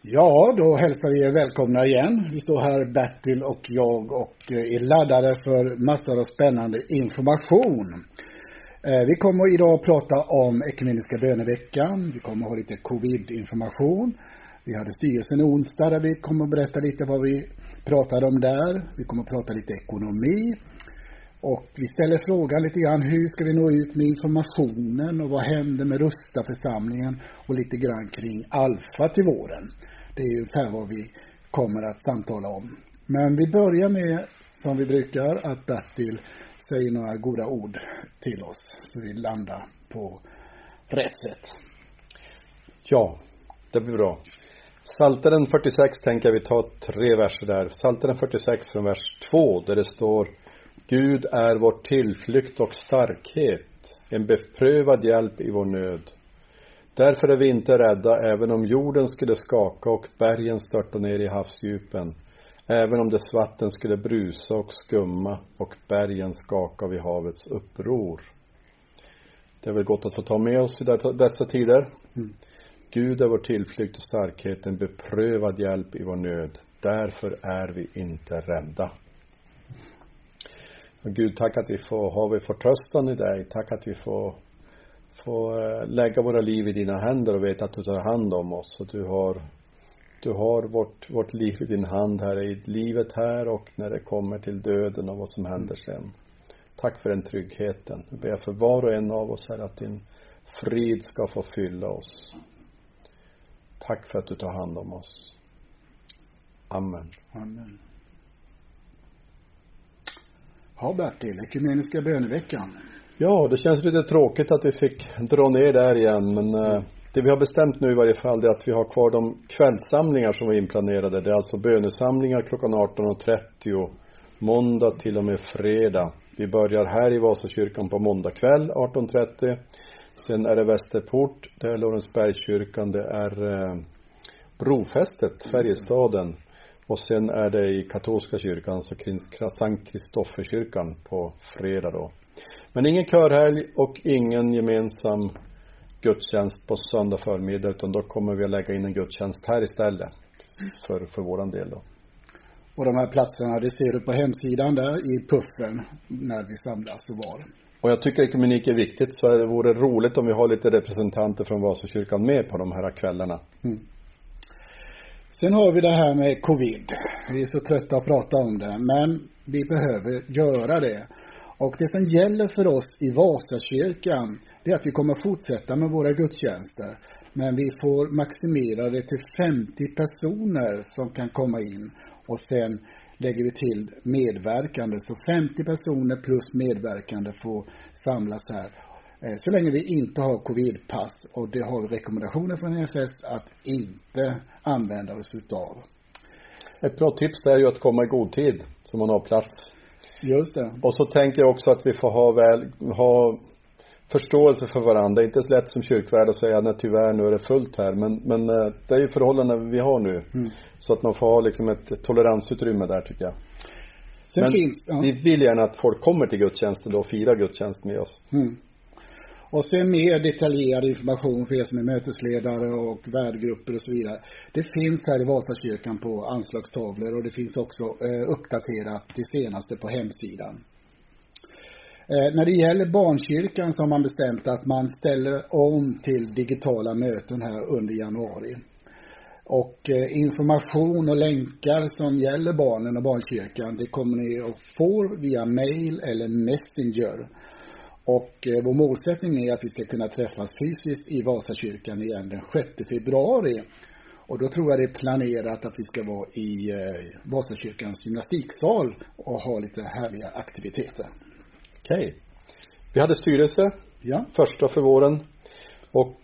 Ja, då hälsar vi er välkomna igen. Vi står här, Bertil och jag, och är laddade för massor av spännande information. Vi kommer idag att prata om ekumeniska böneveckan. Vi kommer att ha lite covid-information. Vi hade styrelsen onsdag där vi kommer att berätta lite vad vi pratade om där. Vi kommer att prata lite ekonomi. Och vi ställer frågan lite grann, hur ska vi nå ut med informationen och vad händer med Rusta-församlingen och lite grann kring Alfa till våren. Det är ungefär vad vi kommer att samtala om. Men vi börjar med, som vi brukar, att Bertil säger några goda ord till oss så vi landar på rätt sätt. Ja, det blir bra. Psaltaren 46 tänker vi ta 3 verser där. Psaltaren 46 från vers 2 där det står: Gud är vår tillflykt och starkhet, en beprövad hjälp i vår nöd. Därför är vi inte rädda, även om jorden skulle skaka och bergen störta ner i havsdjupen. Även om dess vatten skulle brusa och skumma och bergen skaka vid havets uppror. Det är väl gott att få ta med oss i dessa tider. Gud är vår tillflykt och starkhet, en beprövad hjälp i vår nöd. Därför är vi inte rädda. Gud, tack att vi får förtröstan i dig. Tack att vi får lägga våra liv i dina händer och veta att du tar hand om oss. Och du har vårt liv i din hand här, i livet här och när det kommer till döden och vad som händer sen. Tack för den tryggheten. Jag ber för var och en av oss här att din frid ska få fylla oss. Tack för att du tar hand om oss. Amen. Amen. Ja, Bertil, ekumeniska böneveckan. Ja, det känns lite tråkigt att vi fick dra ner där igen. Men det vi har bestämt nu i varje fall är att vi har kvar de kvällssamlingar som var inplanerade. Det är alltså bönesamlingar klockan 18.30, måndag till och med fredag. Vi börjar här i Vasakyrkan på måndag kväll 18.30. Sen är det Västerport, det är Lorensbergskyrkan, det är Brofästet, Färjestaden. Och sen är det i katolska kyrkan, så Sankt Kristofferkyrkan på fredag då. Men ingen körhelg och ingen gemensam gudstjänst på söndag förmiddag, utan då kommer vi att lägga in en gudstjänst här istället för våran del då. Och de här platserna, det ser du på hemsidan där i puffen när vi samlas och var. Och jag tycker ekumenik är viktigt, så det vore roligt om vi har lite representanter från Vasakyrkan med på de här kvällarna. Sen har vi det här med covid. Vi är så trötta att prata om det, men vi behöver göra det. Och det som gäller för oss i Vasakyrkan, det är att vi kommer att fortsätta med våra gudstjänster. Men vi får maximera det till 50 personer som kan komma in. Och sen lägger vi till medverkande. Så 50 personer plus medverkande får samlas här. Så länge vi inte har covid-pass, och det har vi rekommendationer från NFS att inte använda oss utav. Ett bra tips är ju att komma i god tid så man har plats. Just det. Och så tänker jag också att vi får ha förståelse för varandra. Det är inte så lätt som kyrkvärd att säga att tyvärr nu är det fullt här. Men det är ju förhållanden vi har nu. Så att man får ha liksom ett toleransutrymme där, tycker jag. Men vi vill gärna att folk kommer till gudstjänsten då och firar gudstjänst med oss. Och sen mer detaljerad information för er som är mötesledare och värdgrupper och så vidare. Det finns här i Vasakyrkan på anslagstavlor, och det finns också uppdaterat det senaste på hemsidan. När det gäller barnkyrkan så har man bestämt att man ställer om till digitala möten här under januari. Och information och länkar som gäller barnen och barnkyrkan, det kommer ni att få via mail eller messenger. Och vår målsättning är att vi ska kunna träffas fysiskt i Vasakyrkan igen den 6 februari. Och då tror jag det är planerat att vi ska vara i Vasakyrkans gymnastiksal och ha lite härliga aktiviteter. Okej. Vi hade styrelse första för våren. Och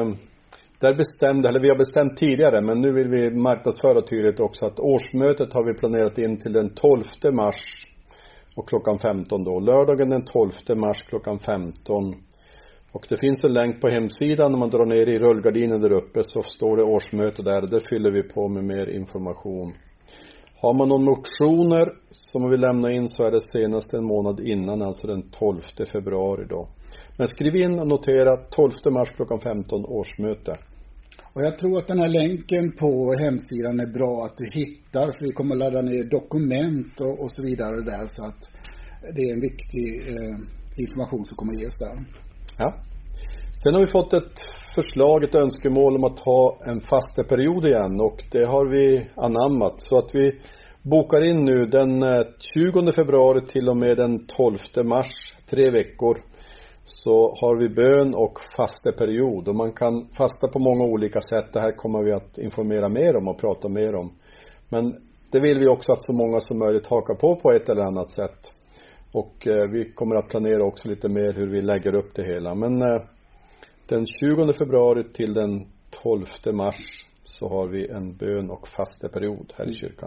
vi har bestämt tidigare, men nu vill vi marknadsföra tydligt också att årsmötet har vi planerat in till den 12 mars. Och klockan 15 då. Lördagen den 12 mars klockan 15. Och det finns en länk på hemsidan. Om man drar ner i rullgardinen där uppe så står det årsmöte där. Där fyller vi på med mer information. Har man någon motioner som man vill lämna in så är det senast en månad innan. Alltså den 12 februari då. Men skriv in och notera 12 mars klockan 15 årsmöte. Och jag tror att den här länken på hemsidan är bra att du hittar, för vi kommer ladda ner dokument och så vidare där, så att det är en viktig information som kommer ges där. Ja. Sen har vi fått ett förslag, ett önskemål om att ha en fasteperiod igen, och det har vi anammat, så att vi bokar in nu den 20 februari till och med den 12 mars, 3 veckor, så har vi bön och fasteperiod, och man kan fasta på många olika sätt. Det här kommer vi att informera mer om och prata mer om, men det vill vi också att så många som möjligt hakar på ett eller annat sätt, och vi kommer att planera också lite mer hur vi lägger upp det hela. Men den 20 februari till den 12 mars så har vi en bön och fasteperiod här i kyrkan.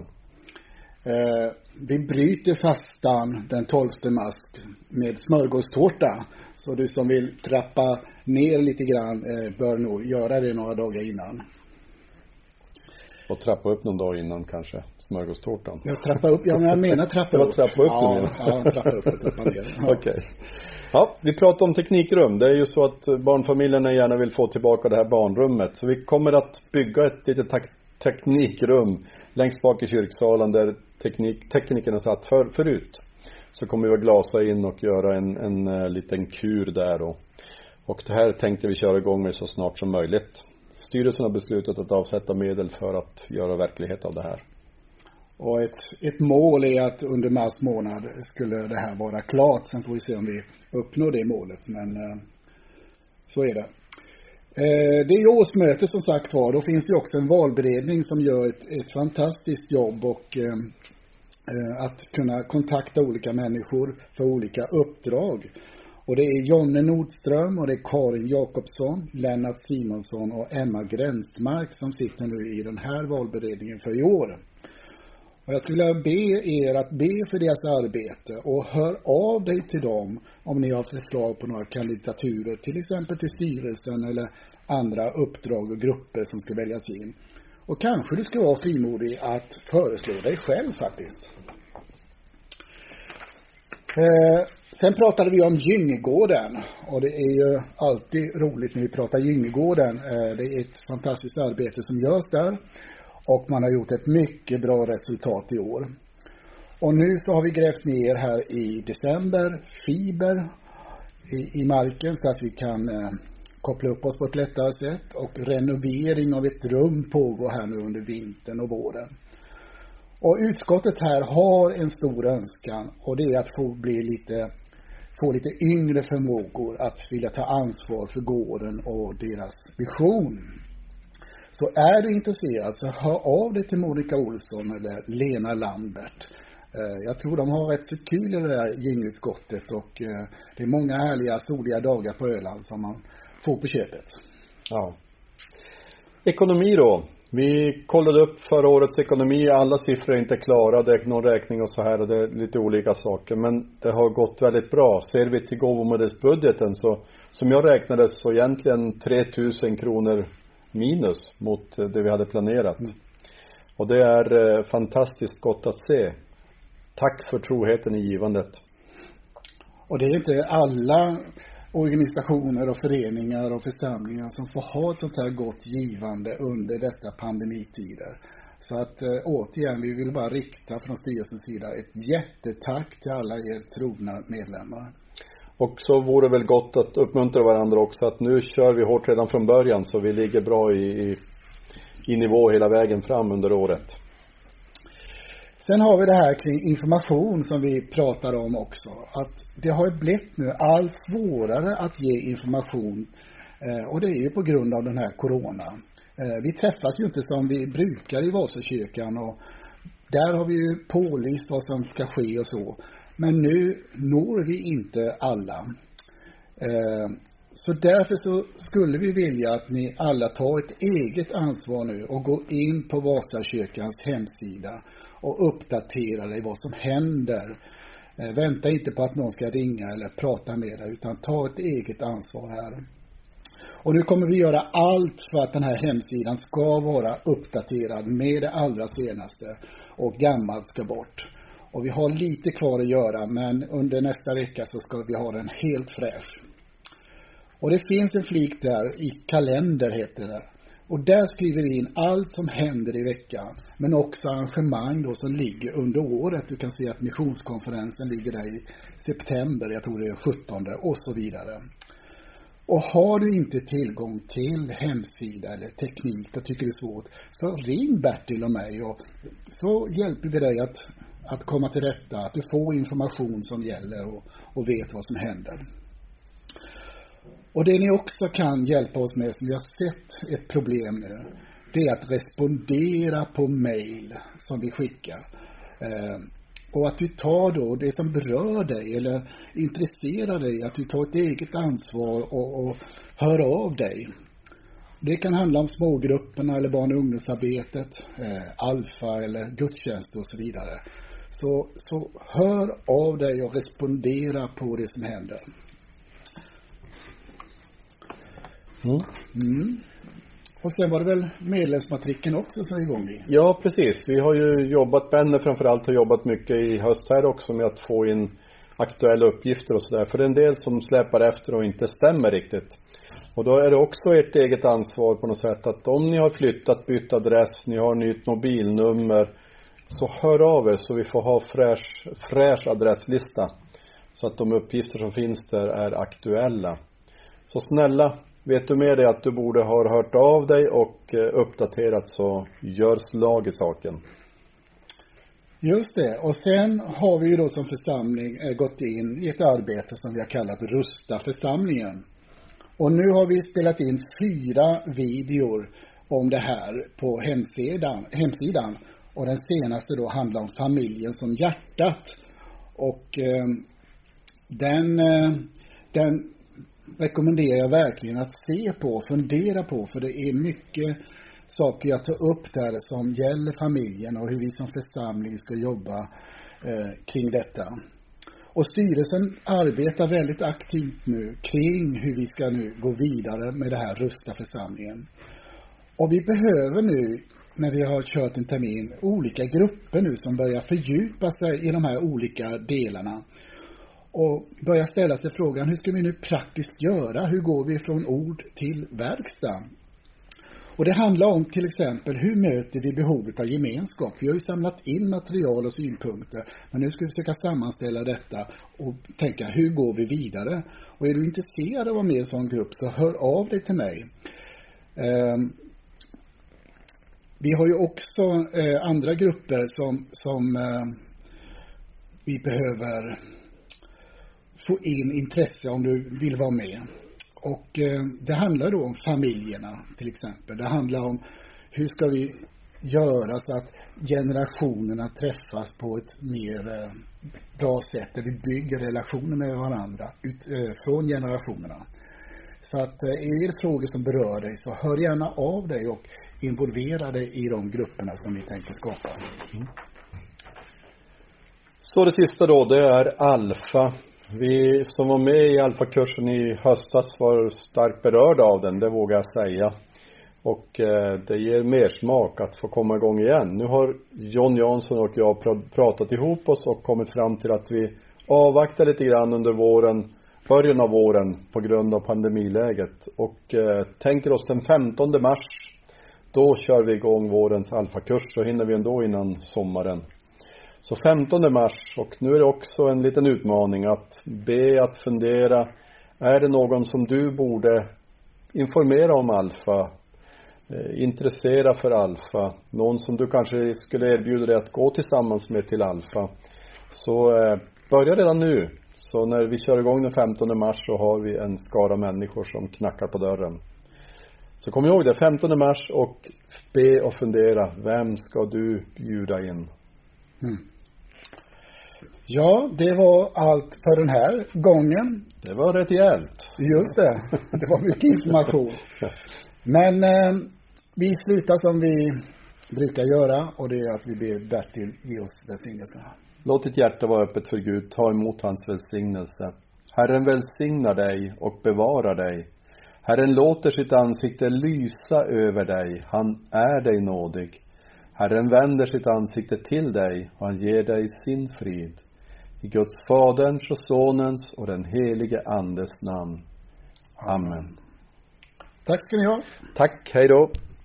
Vi bryter fastan den 12 mars med smörgåstårta. Så du som vill trappa ner lite grann bör nog göra det några dagar innan. Och trappa upp någon dag innan kanske, smörgåstårtan. Ja, trappa upp. Ja, men jag menar trappa upp. Trappa upp ja, trappa upp och trappa ner. Ja. Okej. Ja, vi pratar om teknikrum. Det är ju så att barnfamiljerna gärna vill få tillbaka det här barnrummet. Så vi kommer att bygga ett litet teknikrum längst bak i kyrksalen där teknikerna satt förut. Så kommer vi att glasa in och göra en liten kur där. Och det här tänkte vi köra igång med så snart som möjligt. Styrelsen har beslutat att avsätta medel för att göra verklighet av det här. Och ett mål är att under mars månad skulle det här vara klart. Sen får vi se om vi uppnår det målet. Men så är det. Det är ju årsmöte som sagt var. Då finns det också en valberedning som gör ett fantastiskt jobb. Och att kunna kontakta olika människor för olika uppdrag. Och det är Jonne Nordström och det är Karin Jakobsson, Lennart Simonsson och Emma Gränsmark som sitter nu i den här valberedningen för i år. Och jag skulle vilja be er att be för deras arbete och hör av dig till dem om ni har förslag på några kandidaturer, till exempel till styrelsen eller andra uppdrag och grupper som ska väljas in. Och kanske du ska vara frimodig att föreslå dig själv faktiskt. Sen pratade vi om Gynngården, och det är ju alltid roligt när vi pratar Gynngården. Det är ett fantastiskt arbete som görs där, och man har gjort ett mycket bra resultat i år. Och nu så har vi grävt ner här i december fiber i marken så att vi kan koppla upp oss på ett lättare sätt, och renovering av ett rum pågår här nu under vintern och våren. Och utskottet här har en stor önskan, och det är att få lite yngre förmågor att vilja ta ansvar för gården och deras vision. Så är du intresserad så hör av dig till Monica Olsson eller Lena Lambert. Jag tror de har rätt så kul i det här gyngutskottet, och det är många härliga soliga dagar på Öland som man får på köpet. Ja. Ekonomi då. Vi kollade upp förra årets ekonomi. Alla siffror är inte klara. Det är någon räkning och så här, och det är lite olika saker. Men det har gått väldigt bra. Ser vi till gåvomedelsbudgeten så, som jag räknade, så egentligen 3 000 kronor minus mot det vi hade planerat. Och det är fantastiskt gott att se. Tack för troheten i givandet. Och det är inte alla organisationer och föreningar och församlingar som får ha ett sånt här gott givande under dessa pandemitider. Så att återigen, vi vill bara rikta från styrelsens sida ett jättetack till alla er trogna medlemmar. Och så vore väl gott att uppmuntra varandra också, att nu kör vi hårt redan från början, så vi ligger bra i nivå hela vägen fram under året. Sen har vi det här kring information som vi pratar om också. Att det har blivit nu allt svårare att ge information. Och det är ju på grund av den här corona. Vi träffas ju inte som vi brukar i Vasakyrkan. Och där har vi ju pålyst vad som ska ske och så. Men nu når vi inte alla. Så därför så skulle vi vilja att ni alla tar ett eget ansvar nu och går in på Vasakyrkans hemsida och uppdatera dig vad som händer. Vänta inte på att någon ska ringa eller prata med dig, utan ta ett eget ansvar här. Och nu kommer vi göra allt för att den här hemsidan ska vara uppdaterad med det allra senaste, och gammalt ska bort. Och vi har lite kvar att göra, men under nästa vecka så ska vi ha den helt fräsch. Och det finns en flik där i kalender heter det. Och där skriver vi in allt som händer i veckan. Men också arrangemang då som ligger under året. Du kan se att missionskonferensen ligger där i september, jag tror det är 17 och så vidare. Och har du inte tillgång till hemsida eller teknik och tycker det är svårt, så ring Bertil och mig och så hjälper vi dig att komma till rätta, att du får information som gäller och vet vad som händer. Och det ni också kan hjälpa oss med, som vi har sett ett problem nu, det är att respondera på mejl som vi skickar. Och att du tar då det som berör dig eller intresserar dig, att du tar ett eget ansvar och hör av dig. Det kan handla om smågrupperna eller barn- och ungdomsarbetet, alfa eller gudstjänst och så vidare. Så hör av dig och respondera på det som händer. Och sen var det väl medlemsmatriken också som är igång i? Ja, precis. Vi har ju jobbat, Benny framförallt har jobbat mycket i höst här också med att få in aktuella uppgifter och sådär. För det är en del som släpar efter och inte stämmer riktigt. Och då är det också ert eget ansvar på något sätt att om ni har flyttat, bytt adress, ni har nytt mobilnummer, så hör av er så vi får ha fräsch adresslista. Så att de uppgifter som finns där är aktuella. Så snälla, vet du med dig att du borde ha hört av dig och uppdaterat, så gör slag i saken. Just det. Och sen har vi ju då som församling gått in i ett arbete som vi har kallat Rusta församlingen. Och nu har vi spelat in 4 videor om det här på hemsidan. Och den senaste då handlar om familjen som hjärtat. Och den rekommenderar jag verkligen att se på och fundera på, för det är mycket saker jag tar upp där som gäller familjen och hur vi som församling ska jobba kring detta. Och styrelsen arbetar väldigt aktivt nu kring hur vi ska nu gå vidare med det här Rusta församlingen. Och vi behöver nu, när vi har kört en termin, olika grupper nu som börjar fördjupa sig i de här olika delarna. Och börja ställa sig frågan, hur ska vi nu praktiskt göra? Hur går vi från ord till verkstad? Och det handlar om till exempel, hur möter vi behovet av gemenskap? Vi har ju samlat in material och synpunkter, men nu ska vi försöka sammanställa detta och tänka, hur går vi vidare? Och är du intresserad av att vara med i en sån grupp, så hör av dig till mig. Vi har ju också andra grupper som vi behöver få in intresse om du vill vara med. Och det handlar då om familjerna till exempel. Det handlar om hur ska vi göra så att generationerna träffas på ett mer bra sätt. Där vi bygger relationer med varandra från generationerna. Så att är det frågor som berör dig, så hör gärna av dig och involvera dig i de grupperna som vi tänker skapa. Så det sista då, det är alfa. Vi som var med i alfakursen i höstas var starkt berörda av den, det vågar jag säga. Och det ger mer smak att få komma igång igen. Nu har John Jansson och jag pratat ihop oss och kommit fram till att vi avvaktar lite grann under våren, början av våren på grund av pandemiläget. Och tänker oss den 15 mars, då kör vi igång vårens alfakurs, så hinner vi ändå innan sommaren. Så 15 mars, och nu är det också en liten utmaning att be att fundera, är det någon som du borde informera om alfa, intressera för alfa, någon som du kanske skulle erbjuda dig att gå tillsammans med till alfa, så börja redan nu. Så när vi kör igång den 15 mars så har vi en skara människor som knackar på dörren. Så kom ihåg det, 15 mars, och be och fundera, vem ska du bjuda in? Ja, det var allt för den här gången. Det var rätt rejält. Just det, det var mycket information. Men vi slutar som vi brukar göra, och det är att vi ber Bertil ge oss välsignelse. Låt ditt hjärta vara öppet för Gud, ta emot hans välsignelse. Herren välsignar dig och bevarar dig. Herren låter sitt ansikte lysa över dig, han är dig nådig. Herren vänder sitt ansikte till dig och han ger dig sin frid. I Guds Faderns och Sonens och den helige Andes namn. Amen. Tack ska ni ha. Tack, hej då.